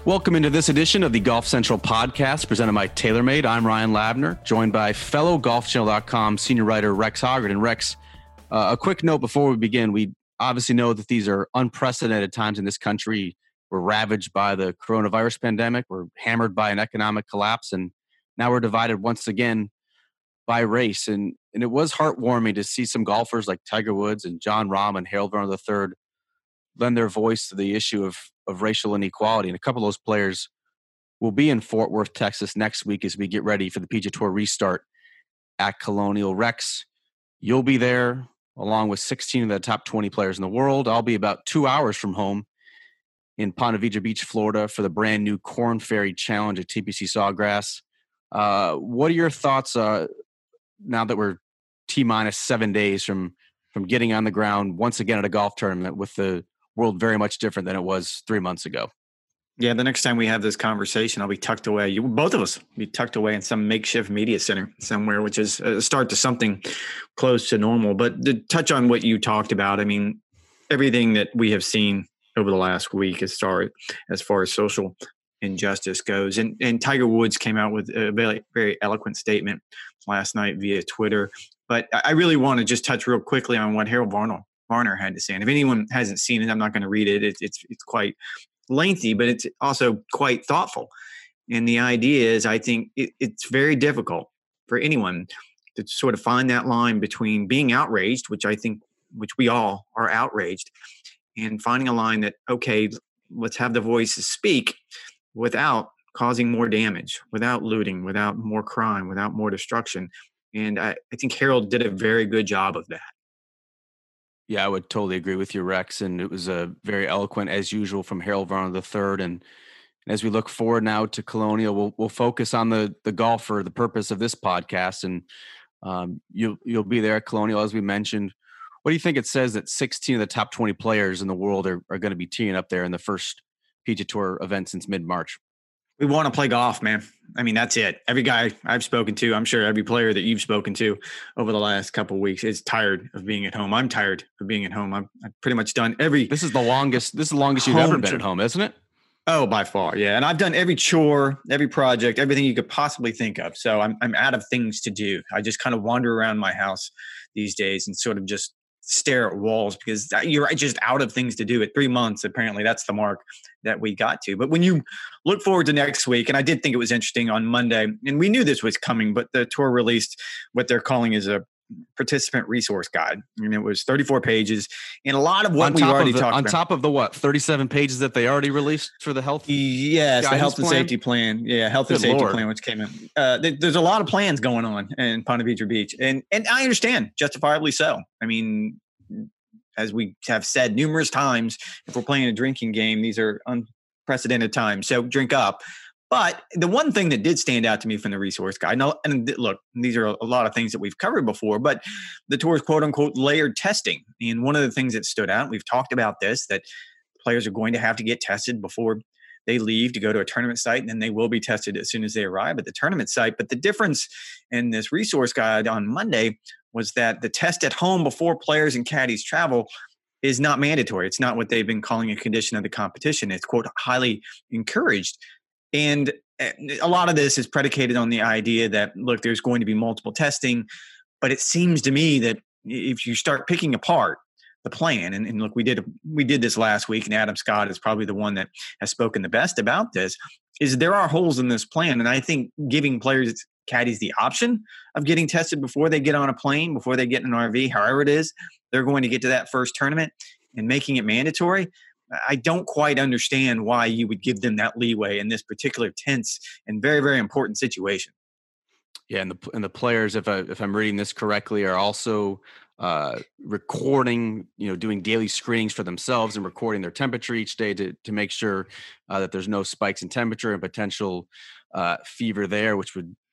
Welcome into this edition of the Golf Central podcast presented by TaylorMade. I'm Ryan Labner, joined by fellow GolfChannel.com senior writer Rex Hoggard. And Rex, a quick note before we begin. We obviously know that these are unprecedented times in this country. We're ravaged by the coronavirus pandemic. We're hammered by an economic collapse. And now we're divided once again by race. And it was heartwarming to see some golfers like Tiger Woods and Jon Rahm and Harold Varner III lend their voice to the issue of racial inequality. And a couple of those players will be in Fort Worth, Texas next week as we get ready for the PGA Tour restart at Colonial. Rex, you'll be there along with 16 of the top 20 players in the world. I'll be about 2 hours from home in Ponte Vedra Beach, Florida for the brand new Korn Ferry Challenge at TPC Sawgrass. What are your thoughts now that we're T-minus 7 days from getting on the ground once again at a golf tournament with the world very much different than it was 3 months ago? Yeah, the next time we have this conversation, I'll be tucked away. Both of us be tucked away in some makeshift media center somewhere, which is a start to something close to normal. But to touch on what you talked about, I mean, everything that we have seen over the last week as far as social injustice goes. And Tiger Woods came out with a very, very eloquent statement last night via Twitter. But I really want to just touch real quickly on what Harold Varner had to say. And if anyone hasn't seen it, I'm not going to read it. It's quite lengthy, but it's also quite thoughtful. And the idea is, I think it's very difficult for anyone to sort of find that line between being outraged, which we all are outraged, and finding a line that, okay, let's have the voices speak without causing more damage, without looting, without more crime, without more destruction. And I think Harold did a very good job of that. Yeah, I would totally agree with you, Rex. And it was a very eloquent, as usual, from Harold Varner III. And as we look forward now to Colonial, we'll focus on the golf for the purpose of this podcast. And you'll be there at Colonial, as we mentioned. What do you think it says that 16 of the top 20 players in the world are going to be teeing up there in the first PGA Tour event since mid-March? We want to play golf, man. I mean, that's it. Every guy I've spoken to, I'm sure every player that you've spoken to over the last couple of weeks is tired of being at home. I'm tired of being at home. I've pretty much done every. This is the longest you've ever been at home, isn't it? Oh, by far, yeah. And I've done every chore, every project, everything you could possibly think of. So I'm out of things to do. I just kind of wander around my house these days and sort of just stare at walls because you're just out of things to do. At 3 months, apparently that's the mark that we got to. But when you look forward to next week, and I did think it was interesting on Monday, and we knew this was coming, but the tour released what they're calling is a participant resource guide. And it was 34 pages. And a lot of what we already talked about. On top of the 37 pages that they already released for the health? Yes, the health and safety plan. Yeah, health and safety plan, which came in. There's a lot of plans going on in Ponte Vedra Beach. And I understand, justifiably so. I mean, as we have said numerous times, if we're playing a drinking game, these are unprecedented times. So drink up. But the one thing that did stand out to me from the resource guide, and look, these are a lot of things that we've covered before, but the tour's quote unquote layered testing. And one of the things that stood out, we've talked about this, that players are going to have to get tested before they leave to go to a tournament site, and then they will be tested as soon as they arrive at the tournament site. But the difference in this resource guide on Monday was that the test at home before players and caddies travel is not mandatory. It's not what they've been calling a condition of the competition. It's, quote, highly encouraged. And a lot of this is predicated on the idea that, look, there's going to be multiple testing. But it seems to me that if you start picking apart the plan, and look, we did this last week, and Adam Scott is probably the one that has spoken the best about this, is there are holes in this plan. And I think giving players, caddies, the option of getting tested before they get on a plane, before they get in an RV, however it is, they're going to get to that first tournament, and making it mandatory, I don't quite understand why you would give them that leeway in this particular tense and very, very important situation. Yeah, and the players, if I'm reading this correctly, are also recording, doing daily screenings for themselves and recording their temperature each day to make sure that there's no spikes in temperature and potential fever there, which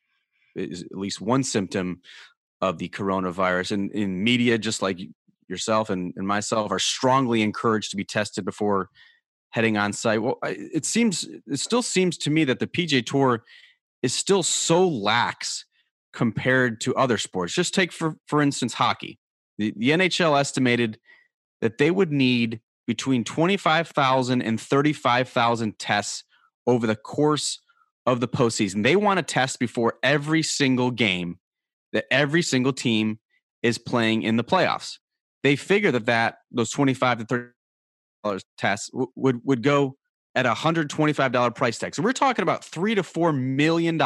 is at least one symptom of the coronavirus. And in media, just like yourself and myself, are strongly encouraged to be tested before heading on site. Well, it still seems to me that the PGA Tour is still so lax compared to other sports. Just take, for instance, hockey. The NHL estimated that they would need between 25,000 and 35,000 tests over the course of the postseason. They want to test before every single game that every single team is playing in the playoffs. They figure that those $25 to $30 tests would go at $125 price tag. So we're talking about $3 to $4 million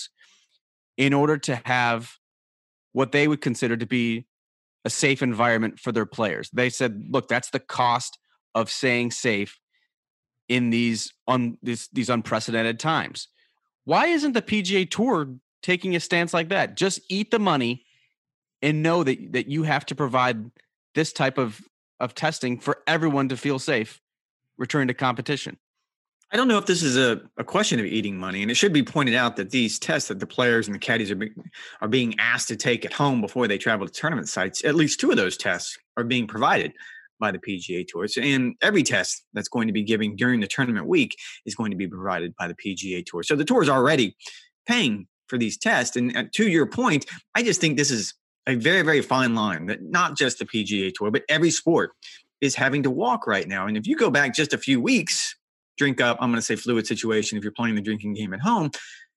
in order to have what they would consider to be a safe environment for their players. They said, look, that's the cost of staying safe in these unprecedented times. Why isn't the PGA Tour taking a stance like that? Just eat the money and know that you have to provide this type of testing for everyone to feel safe returning to competition. I don't know if this is a question of eating money, and it should be pointed out that these tests that the players and the caddies are being asked to take at home before they travel to tournament sites, at least 2 of those tests are being provided by the PGA Tour. And every test that's going to be given during the tournament week is going to be provided by the PGA Tour. So the Tour is already paying for these tests. And to your point, I just think this is a very, very fine line that not just the PGA Tour, but every sport is having to walk right now. And if you go back just a few weeks, drink up, I'm going to say fluid situation if you're playing the drinking game at home,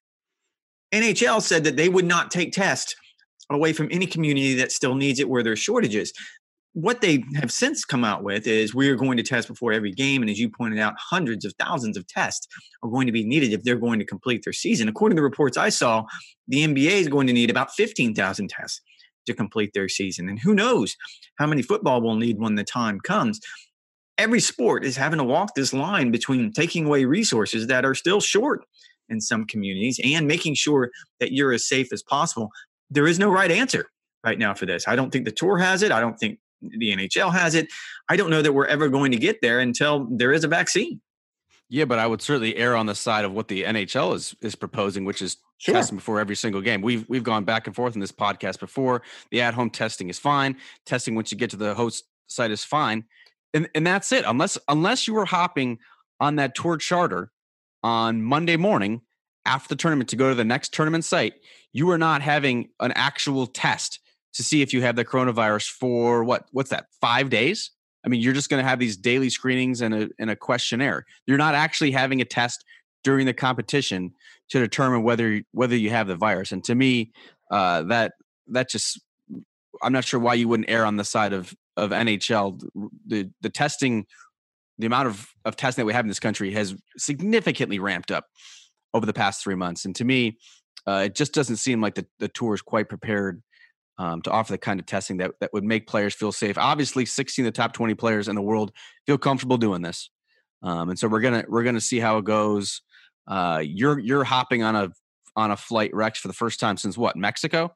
NHL said that they would not take tests away from any community that still needs it where there's shortages. What they have since come out with is we are going to test before every game. And as you pointed out, hundreds of thousands of tests are going to be needed if they're going to complete their season. According to the reports I saw, the NBA is going to need about 15,000 tests to complete their season. And who knows how many football will need when the time comes. Every sport is having to walk this line between taking away resources that are still short in some communities and making sure that you're as safe as possible. There is no right answer right now for this. I don't think the Tour has it. I don't think the NHL has it. I don't know that we're ever going to get there until there is a vaccine. Yeah, but I would certainly err on the side of what the NHL is proposing, which is testing before every single game. We've gone back and forth in this podcast before. The at-home testing is fine. Testing once you get to the host site is fine. And that's it. Unless you were hopping on that Tour charter on Monday morning after the tournament to go to the next tournament site, you are not having an actual test to see if you have the coronavirus for what's that, 5 days? I mean, you're just going to have these daily screenings and a questionnaire. You're not actually having a test during the competition to determine whether you have the virus. And to me, that just, I'm not sure why you wouldn't err on the side of NHL. The testing, the amount of testing that we have in this country has significantly ramped up over the past 3 months. And to me, it just doesn't seem like the Tour is quite prepared to offer the kind of testing that would make players feel safe. Obviously, 16 of the top 20 players in the world feel comfortable doing this, and so we're gonna see how it goes. You're hopping on a flight, Rex, for the first time since what, Mexico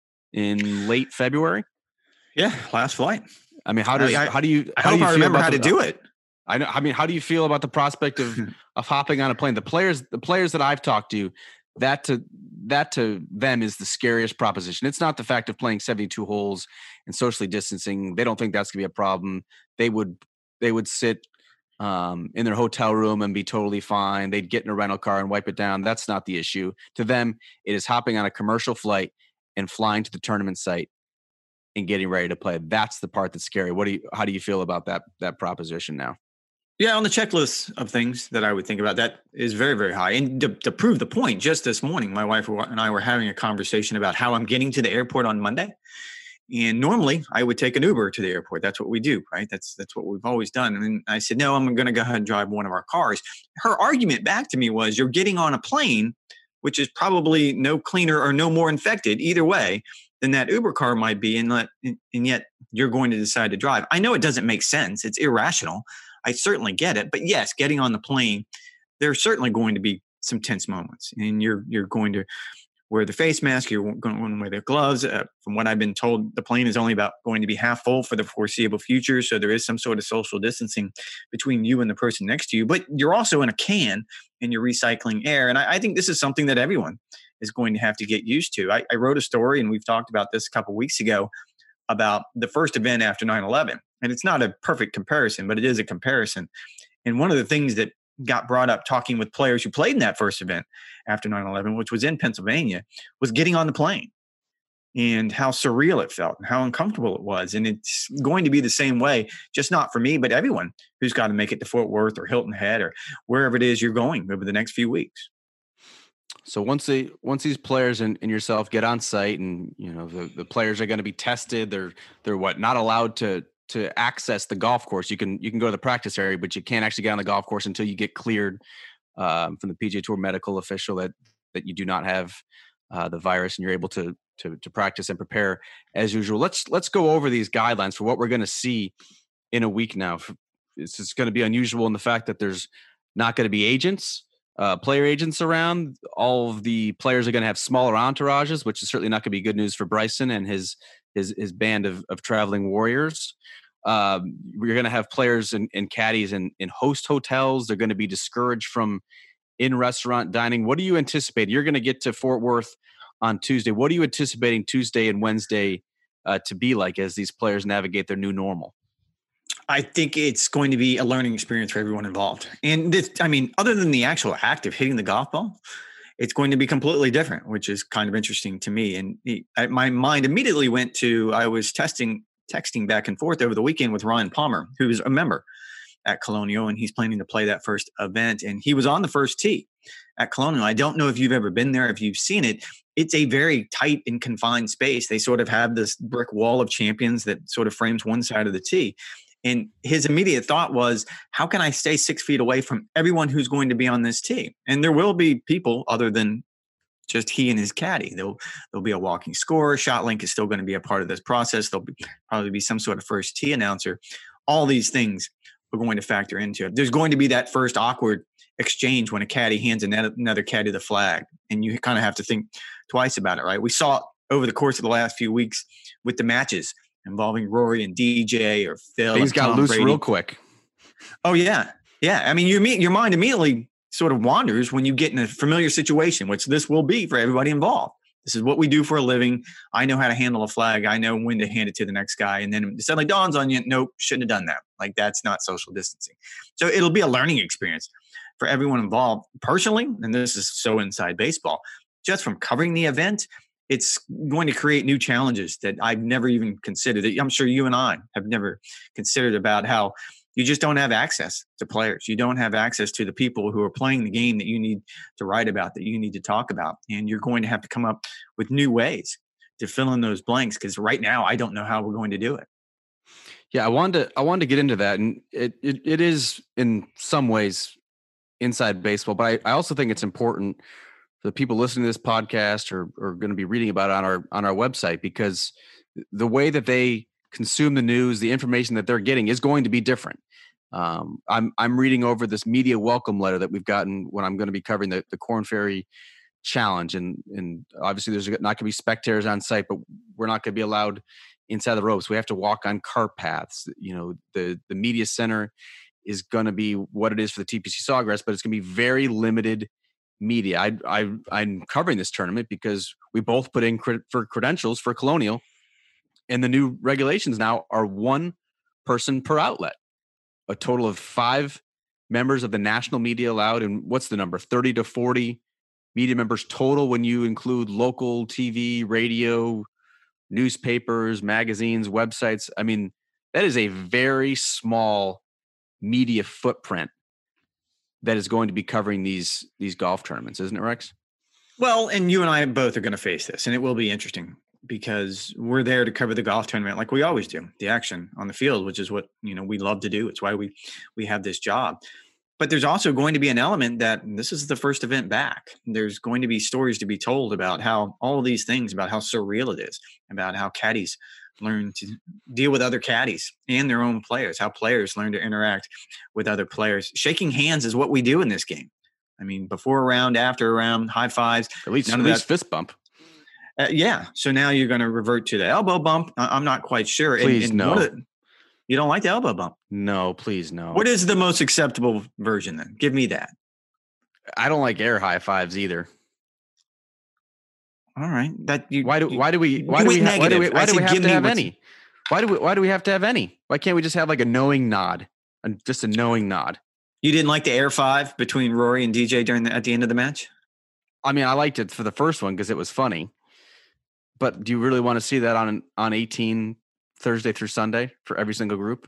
in late February? Yeah, last flight. I mean, how do you remember how to do it? I know. I mean, how do you feel about the prospect of hopping on a plane? The players that I've talked to, that to them is the scariest proposition. It's not the fact of playing 72 holes and socially distancing. They don't think that's gonna be a problem. They would sit in their hotel room and be totally fine. They'd get in a rental car and wipe it down. That's not the issue. To them, it is hopping on a commercial flight and flying to the tournament site and getting ready to play. That's the part that's scary. How do you feel about that proposition now? Yeah, on the checklist of things that I would think about, that is very, very high. And to prove the point, just this morning, my wife and I were having a conversation about how I'm getting to the airport on Monday. And normally I would take an Uber to the airport. That's what we do, right? That's what we've always done. And then I said, no, I'm going to go ahead and drive one of our cars. Her argument back to me was, you're getting on a plane, which is probably no cleaner or no more infected either way than that Uber car might be. And yet you're going to decide to drive. I know it doesn't make sense. It's irrational. I certainly get it. But yes, getting on the plane, there's certainly going to be some tense moments. And you're going to wear the face mask. You're going to wear the gloves. From what I've been told, the plane is only about going to be half full for the foreseeable future. So there is some sort of social distancing between you and the person next to you. But you're also in a can and you're recycling air. And I think this is something that everyone is going to have to get used to. I wrote a story, and we've talked about this a couple of weeks ago, about the first event after 9/11. And it's not a perfect comparison, but it is a comparison. And one of the things that got brought up talking with players who played in that first event after 9/11, which was in Pennsylvania, was getting on the plane. and how surreal it felt and how uncomfortable it was. And it's going to be the same way, just not for me, but everyone who's got to make it to Fort Worth or Hilton Head or wherever it is you're going over the next few weeks. So once these players and yourself get on site, and the players are going to be tested, they're not allowed to access the golf course. You can go to the practice area, but you can't actually get on the golf course until you get cleared from the PGA Tour medical official that you do not have the virus, and you're able to practice and prepare as usual. Let's go over these guidelines for what we're going to see in a week now. It's just going to be unusual in the fact that there's not going to be agents, player agents around. All of the players are going to have smaller entourages, which is certainly not going to be good news for Bryson and his band of traveling warriors. We're going to have players and caddies in host hotels. They're going to be discouraged from in-restaurant dining. What do you anticipate? You're going to get to Fort Worth on Tuesday. What are you anticipating Tuesday and Wednesday to be like as these players navigate their new normal? I think it's going to be a learning experience for everyone involved. And this, other than the actual act of hitting the golf ball, it's going to be completely different, which is kind of interesting to me. And my mind immediately went to, I was texting back and forth over the weekend with Ryan Palmer, who's a member at Colonial, and he's planning to play that first event. And he was on the first tee at Colonial. I don't know if you've ever been there, if you've seen it. It's a very tight and confined space. They sort of have this brick wall of champions that sort of frames one side of the tee. And his immediate thought was, how can I stay 6 feet away from everyone who's going to be on this tee? And there will be people other than just he and his caddy. There'll be a walking scorer. ShotLink is still going to be a part of this process. There'll probably be some sort of first tee announcer. All these things are going to factor into it. There's going to be that first awkward exchange when a caddy hands another caddy the flag. And you kind of have to think twice about it, right? We saw it over the course of the last few weeks with the matches involving Rory and DJ or Phil. Things got loose real quick. Oh, yeah. Yeah. Your mind immediately sort of wanders when you get in a familiar situation, which this will be for everybody involved. This is what we do for a living. I know how to handle a flag. I know when to hand it to the next guy. And then it suddenly dawns on you, nope, shouldn't have done that. Like, that's not social distancing. So it'll be a learning experience for everyone involved. Personally, and this is so inside baseball, just from covering the event, it's going to create new challenges that I've never even considered. I'm sure you and I have never considered, about how you just don't have access to players. You don't have access to the people who are playing the game that you need to write about, that you need to talk about. And you're going to have to come up with new ways to fill in those blanks, because right now I don't know how we're going to do it. Yeah, I wanted to get into that. And it is in some ways inside baseball, but I also think it's important for the people listening to this podcast or going to be reading about it on our website, because the way that they consume the news, the information that they're getting is going to be different. I'm reading over this media welcome letter that we've gotten when I'm going to be covering the Korn Ferry Challenge, and obviously there's not going to be spectators on site, but we're not going to be allowed inside the ropes. We have to walk on cart paths. The media center is going to be what it is for the TPC Sawgrass, but it's going to be very limited media. I'm covering this tournament because we both put in for credentials for Colonial, and the new regulations now are one person per outlet, a total of 5 members of the national media allowed. And what's the number? 30 to 40 media members total when you include local TV, radio, newspapers, magazines, websites. I mean, that is a very small media footprint that is going to be covering these golf tournaments, isn't it, Rex? Well, and you and I both are going to face this, and it will be interesting because we're there to cover the golf tournament like we always do, the action on the field, which is what we love to do. It's why we have this job. But there's also going to be an element that this is the first event back. There's going to be stories to be told about how all of these things, about how surreal it is, about how caddies learn to deal with other caddies and their own players, how players learn to interact with other players. Shaking hands is what we do in this game. I mean, before a round, after a round, high fives. At least fist bump. Yeah. So now you're going to revert to the elbow bump. I'm not quite sure. Please, no. You don't like the elbow bump? No, please, no. What is the most acceptable version then? Give me that. I don't like air high fives either. All right. Why do we have to have any? Why do we have to have any? Why can't we just have like a knowing nod? Just a knowing nod. You didn't like the air 5 between Rory and DJ at the end of the match? I mean, I liked it for the first one because it was funny. But do you really want to see that on 18 Thursday through Sunday for every single group?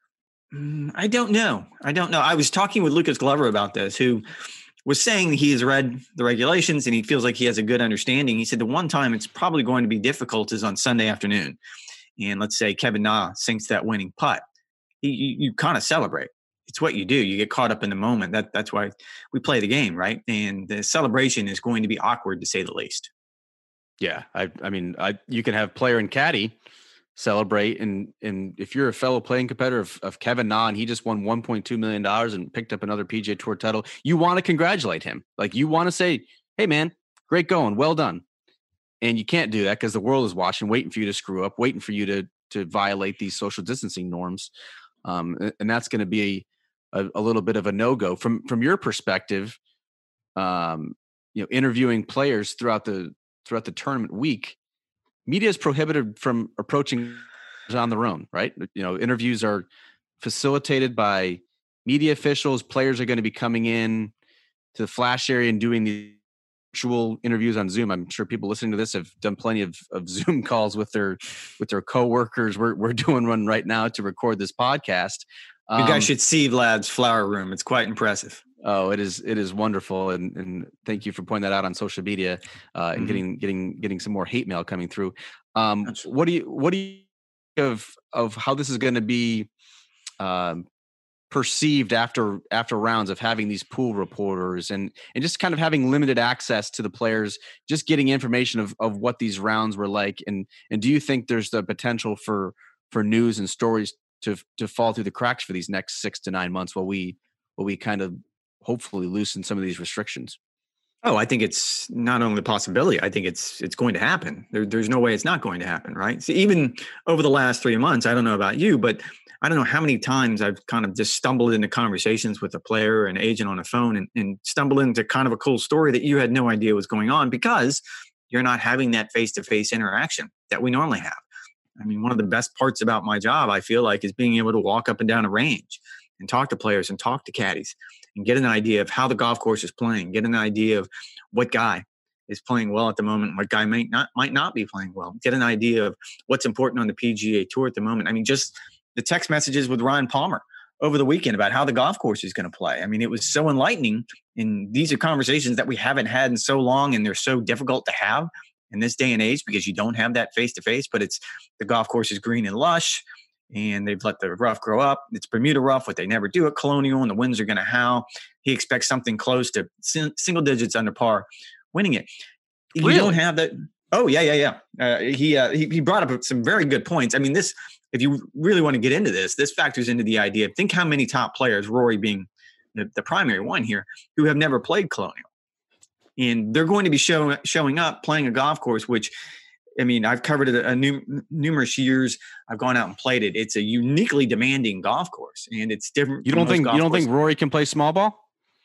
I don't know. I was talking with Lucas Glover about this, who was saying he has read the regulations and he feels like he has a good understanding. He said the one time it's probably going to be difficult is on Sunday afternoon. And let's say Kevin Na sinks that winning putt. You kind of celebrate. It's what you do. You get caught up in the moment. That's why we play the game, right? And the celebration is going to be awkward, to say the least. Yeah, I mean, you can have player and caddy celebrate, and if you're a fellow playing competitor of Kevin Na, and he just won $1.2 million and picked up another PGA Tour title, you want to congratulate him. Like, you want to say, "Hey, man, great going, well done." And you can't do that because the world is watching, waiting for you to screw up, waiting for you to violate these social distancing norms, and that's going to be a little bit of a no-go from your perspective. Interviewing players throughout the tournament week, media is prohibited from approaching on their own, right? Interviews are facilitated by media officials. Players are going to be coming in to the flash area and doing the virtual interviews on Zoom. I'm sure people listening to this have done plenty of Zoom calls with their coworkers. We're doing one right now to record this podcast. You guys should see Vlad's flower room. It's quite impressive. Oh, it is wonderful, and thank you for pointing that out on social media and getting some more hate mail coming through. What do you think of how this is going to be perceived after rounds of having these pool reporters and just kind of having limited access to the players, just getting information of what these rounds were like, and do you think there's the potential for news and stories to fall through the cracks for these next 6 to 9 months while we kind of hopefully loosen some of these restrictions? Oh, I think it's not only a possibility. I think it's going to happen. There's no way it's not going to happen, right? So even over the last 3 months, I don't know about you, but I don't know how many times I've kind of just stumbled into conversations with a player, an agent on a phone, and stumbled into kind of a cool story that you had no idea was going on because you're not having that face-to-face interaction that we normally have. I mean, one of the best parts about my job, I feel like, is being able to walk up and down a range and talk to players and talk to caddies and get an idea of how the golf course is playing, get an idea of what guy is playing well at the moment, what guy might not be playing well, get an idea of what's important on the PGA Tour at the moment. I mean, just the text messages with Ryan Palmer over the weekend about how the golf course is going to play. I mean, it was so enlightening, and these are conversations that we haven't had in so long, and they're so difficult to have in this day and age because you don't have that face-to-face, but it's the golf course is green and lush, and they've let the rough grow up. It's Bermuda rough, what they never do at Colonial, and the winds are going to howl. He expects something close to single digits under par winning it. Really? You don't have that. Oh, yeah. He brought up some very good points. I mean, this, if you really want to get into this factors into the idea. Think how many top players, Rory being the primary one here, who have never played Colonial. And they're going to be showing up playing a golf course, which, I mean, I've covered it numerous years. I've gone out and played it. It's a uniquely demanding golf course, and it's different. You don't think Rory can play small ball?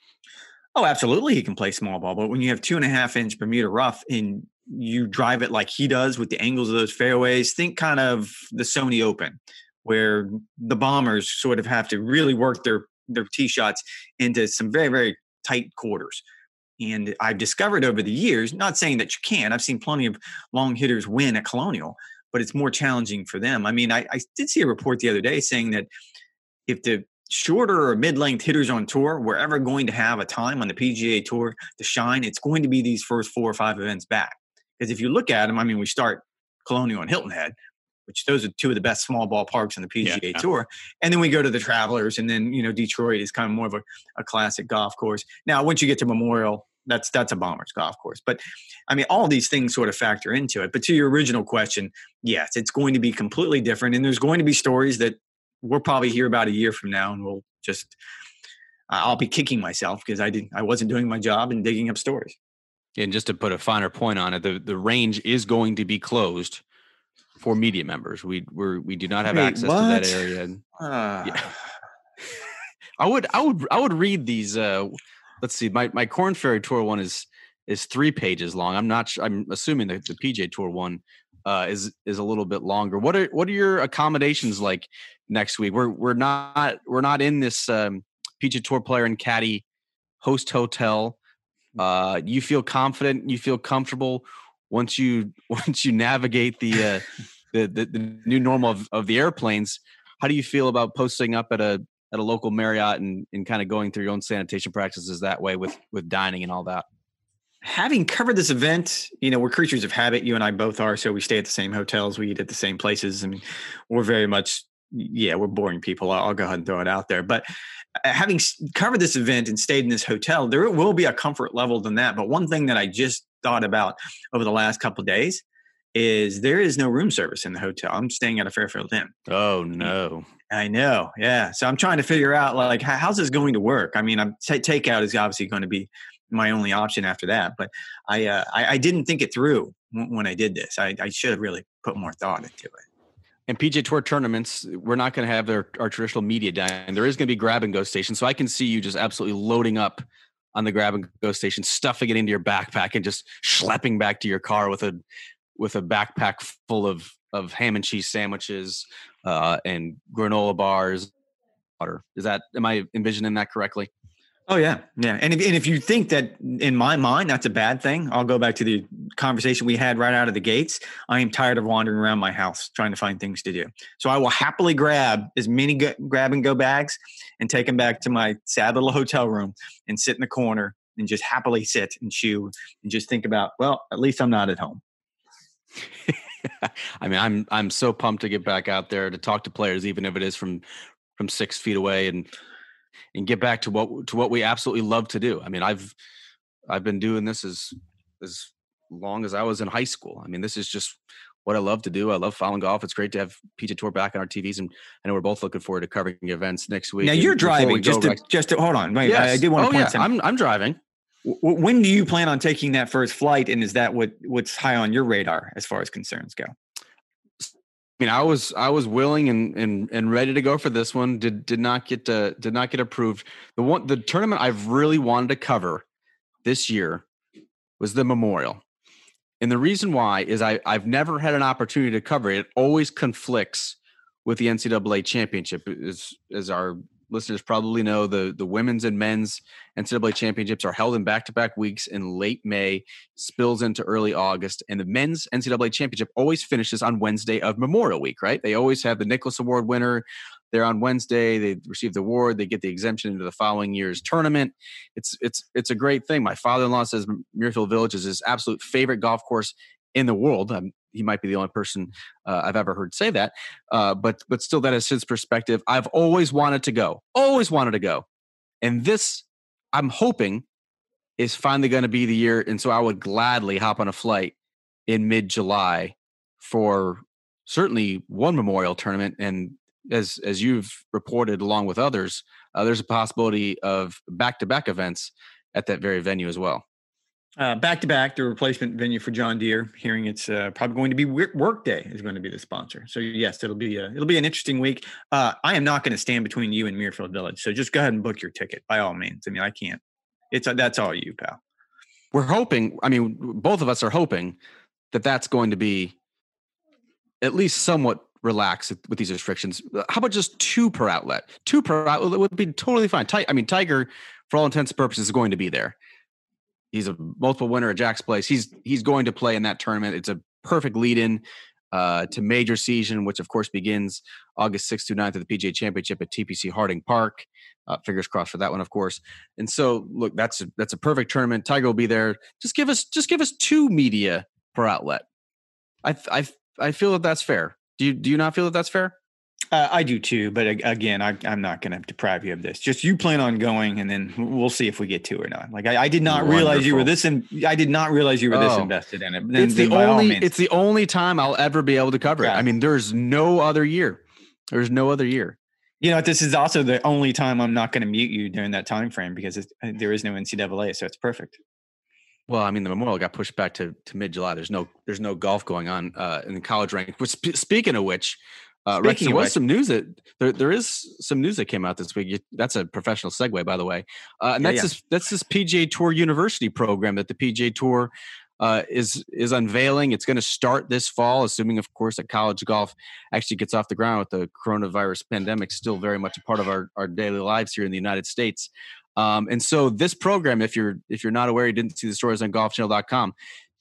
Oh, absolutely, he can play small ball. But when you have 2.5-inch Bermuda rough and you drive it like he does with the angles of those fairways, think kind of the Sony Open, where the bombers sort of have to really work their tee shots into some very, very tight quarters. And I've discovered over the years, not saying that you can't, I've seen plenty of long hitters win at Colonial, but it's more challenging for them. I mean, I did see a report the other day saying that if the shorter or mid-length hitters on tour were ever going to have a time on the PGA Tour to shine, it's going to be these first 4 or 5 events back. Because if you look at them, I mean, we start Colonial and Hilton Head, which those are two of the best small ball parks on the PGA Tour. And then we go to the Travelers, and then, Detroit is kind of more of a classic golf course. Now, once you get to Memorial, that's a Bombers golf course. But, I mean, all these things sort of factor into it. But to your original question, yes, it's going to be completely different. And there's going to be stories that we'll probably hear about a year from now, and we'll just I'll be kicking myself because I wasn't doing my job and digging up stories. And just to put a finer point on it, the range is going to be closed for media members. We do not have access to that area. Yeah. I would read these. Let's see. My Corn Ferry Tour one is 3 pages long. I'm assuming that the PGA Tour one is a little bit longer. What are your accommodations like next week? We're not in this PGA Tour player and caddy host hotel. You feel confident? You feel comfortable once you navigate the new normal of the airplanes, how do you feel about posting up at a local Marriott and kind of going through your own sanitation practices that way with dining and all that? Having covered this event, we're creatures of habit. You and I both are. So we stay at the same hotels. We eat at the same places. I mean, we're very much, we're boring people. I'll go ahead and throw it out there. But having covered this event and stayed in this hotel, there will be a comfort level than that. But one thing that I just thought about over the last couple of days is there is no room service in the hotel. I'm staying at a Fairfield Inn. Oh, no. I know. Yeah. So I'm trying to figure out, like, how's this going to work? I mean, takeout is obviously going to be my only option after that. But I didn't think it through when I did this. I should have really put more thought into it. And PGA Tour tournaments, we're not going to have our traditional media dining. There is going to be grab and go stations. So I can see you just absolutely loading up on the grab and go station, stuffing it into your backpack and just schlepping back to your car with a backpack full of ham and cheese sandwiches and granola bars, water. Am I envisioning that correctly? Oh yeah. Yeah. And if you think that in my mind, that's a bad thing, I'll go back to the conversation we had right out of the gates. I am tired of wandering around my house trying to find things to do. So I will happily grab as many grab and go bags and take them back to my sad little hotel room and sit in the corner and just happily sit and chew and just think about, well, at least I'm not at home. I mean, I'm so pumped to get back out there to talk to players, even if it is from 6 feet away, and get back to what we absolutely love to do. I mean, I've been doing this as long as I was in high school. I mean, this is just what I love to do. I love following golf. It's great to have PGA Tour back on our TVs, and I know we're both looking forward to covering events next week. Now you're driving. Just to hold on. Wait, yes. I do want to point something. I'm driving. When do you plan on taking that first flight? And is that what's high on your radar as far as concerns go? I mean, I was willing and ready to go for this one. Did not get approved. The tournament I've really wanted to cover this year was the Memorial, and the reason why is I've never had an opportunity to cover it. It always conflicts with the NCAA championship, as our listeners probably know. The women's and men's NCAA championships are held in back-to-back weeks in late May, spills into early August, and the men's NCAA championship always finishes on Wednesday of Memorial Week, right? They always have the Nicklaus Award winner. They're on Wednesday. They receive the award. They get the exemption into the following year's tournament. It's a great thing. My father-in-law says Muirfield Village is his absolute favorite golf course in the world. He might be the only person I've ever heard say that. But still, that is his perspective. I've always wanted to go. And this, I'm hoping, is finally going to be the year. And so I would gladly hop on a flight in mid-July for certainly one Memorial tournament. And as you've reported along with others, there's a possibility of back-to-back events at that very venue as well. Back-to-back, the replacement venue for John Deere. Hearing it's probably going to be Workday is going to be the sponsor. So yes, it'll be an interesting week. I am not going to stand between you and Muirfield Village. So just go ahead and book your ticket by all means. I mean, I can't. That's all you, pal. We're hoping. I mean, both of us are hoping that that's going to be at least somewhat relaxed with these restrictions. How about just 2 per outlet? 2 per outlet would be totally fine. Tiger, for all intents and purposes, is going to be there. He's a multiple winner at Jack's Place. He's going to play in that tournament. It's a perfect lead-in to major season, which of course begins August 6th through 9th at the PGA Championship at TPC Harding Park. Fingers crossed for that one, of course. And so, look, that's a perfect tournament. Tiger will be there. Just give us 2 media per outlet. I feel that that's fair. Do you not feel that that's fair? I do too, but again, I'm not going to deprive you of this. Just you plan on going, and then we'll see if we get to or not. Like I did not realize you were this, I did not realize you were this invested in it. It's the only time I'll ever be able to cover it. I mean, there's no other year. There's no other year. You know, this is also the only time I'm not going to mute you during that time frame because there is no NCAA, so it's perfect. Well, I mean, the Memorial got pushed back to mid-July. There's no golf going on in the college rank. Speaking of which. Rex, there was some news that there is some news that came out this week. That's a professional segue, by the way. And that's this PGA Tour University program that the PGA Tour is unveiling. It's going to start this fall, assuming, of course, that college golf actually gets off the ground with the coronavirus pandemic still very much a part of our daily lives here in the United States. And so this program, if you're not aware, you didn't see the stories on golfchannel.com,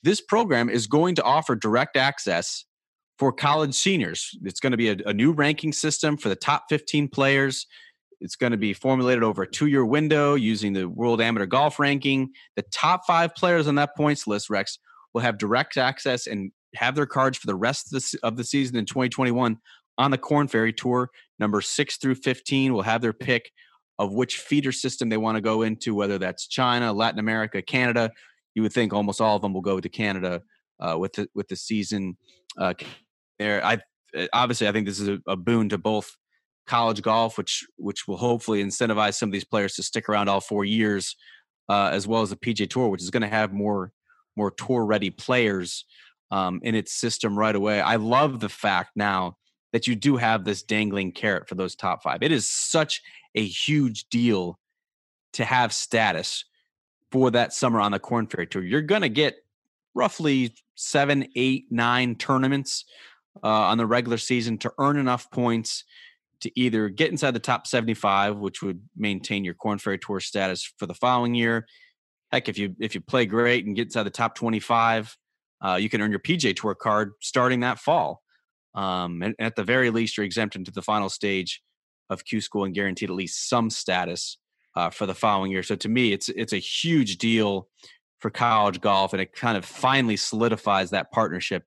this program is going to offer direct access for college seniors. It's going to be a new ranking system for the top 15 players. It's going to be formulated over a 2-year window using the World Amateur Golf Ranking. The top 5 players on that points list, Rex, will have direct access and have their cards for the rest of the season in 2021 on the Korn Ferry Tour. Number 6 through 15 will have their pick of which feeder system they want to go into, whether that's China, Latin America, Canada. You would think almost all of them will go to Canada with the season there. I think this is a boon to both college golf, which will hopefully incentivize some of these players to stick around all 4 years, as well as the PGA Tour, which is going to have more tour-ready players in its system right away. I love the fact now that you do have this dangling carrot for those top 5. It is such a huge deal to have status for that summer on the Korn Ferry Tour. You're going to get roughly 7, 8, 9 tournaments on the regular season to earn enough points to either get inside the top 75, which would maintain your Korn Ferry Tour status for the following year. Heck, if you play great and get inside the top 25, you can earn your PGA Tour card starting that fall. And at the very least, you're exempt into the final stage of Q School and guaranteed at least some status for the following year. So to me, it's a huge deal for college golf, and it kind of finally solidifies that partnership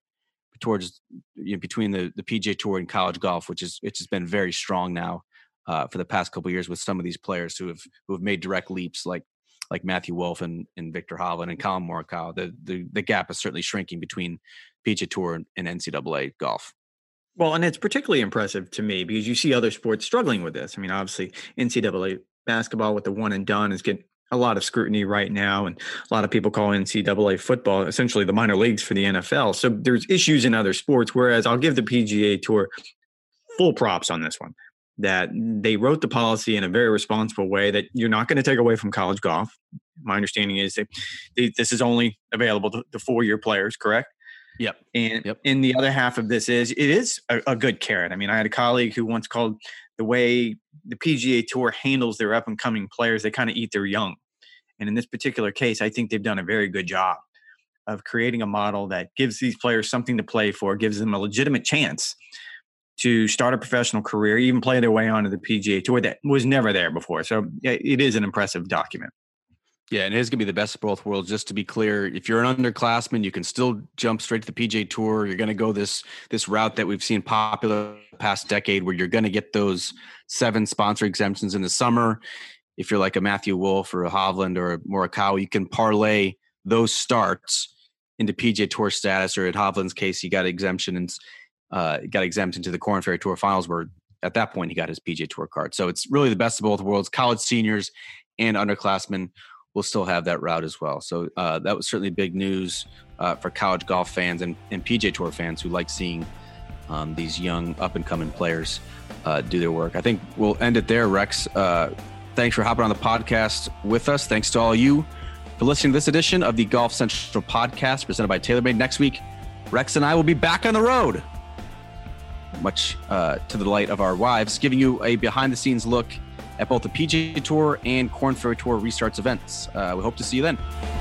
between the PGA Tour and college golf, which has been very strong now for the past couple of years with some of these players who have made direct leaps like Matthew Wolff and Viktor Hovland and Collin Morikawa. The gap is certainly shrinking between PGA Tour and NCAA golf. Well, and it's particularly impressive to me because you see other sports struggling with this. I mean, obviously NCAA basketball with the one and done is getting a lot of scrutiny right now, and a lot of people call NCAA football essentially the minor leagues for the NFL. So there's issues in other sports, whereas I'll give the PGA Tour full props on this one, that they wrote the policy in a very responsible way that you're not going to take away from college golf. My understanding is that this is only available to 4-year players, correct? Yep. And in the other half of this it is a good carrot. I mean, I had a colleague who once called the way the PGA Tour handles their up and coming players, they kind of eat their young. And in this particular case, I think they've done a very good job of creating a model that gives these players something to play for, gives them a legitimate chance to start a professional career, even play their way onto the PGA Tour that was never there before. So it is an impressive document. Yeah, and it is going to be the best of both worlds. Just to be clear, if you're an underclassman, you can still jump straight to the PGA Tour. You're going to go this route that we've seen popular the past decade, where you're going to get those 7 sponsor exemptions in the summer. If you're like a Matthew Wolff or a Hovland or a Morikawa, you can parlay those starts into PGA Tour status. Or in Hovland's case, he got exemption and got exempt into the Korn Ferry Tour Finals, where at that point he got his PGA Tour card. So it's really the best of both worlds. College seniors and underclassmen will still have that route as well. So that was certainly big news for college golf fans and PGA Tour fans who like seeing these young up-and-coming players do their work. I think we'll end it there, Rex. Thanks for hopping on the podcast with us. Thanks to all of you for listening to this edition of the Golf Central Podcast presented by TaylorMade. Next week, Rex and I will be back on the road, much to the delight of our wives, giving you a behind-the-scenes look at both the PGA Tour and Korn Ferry Tour restarts events. We hope to see you then.